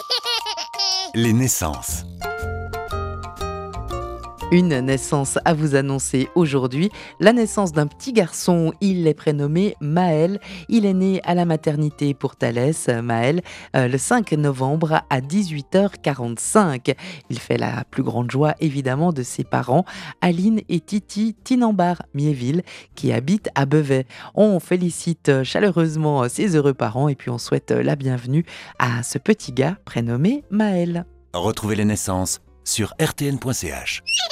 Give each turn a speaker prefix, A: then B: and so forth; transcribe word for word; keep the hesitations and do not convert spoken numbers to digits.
A: Les naissances.
B: Une naissance à vous annoncer aujourd'hui, la naissance d'un petit garçon, il est prénommé Maël. Il est né à la maternité pour Thalès, Maël, euh, le cinq novembre à dix-huit heures quarante-cinq. Il fait la plus grande joie évidemment de ses parents, Aline et Titi Tinambar-Miéville, qui habitent à Beauvais. On félicite chaleureusement ces heureux parents et puis on souhaite la bienvenue à ce petit gars prénommé Maël.
A: Retrouvez les naissances sur r t n point c h.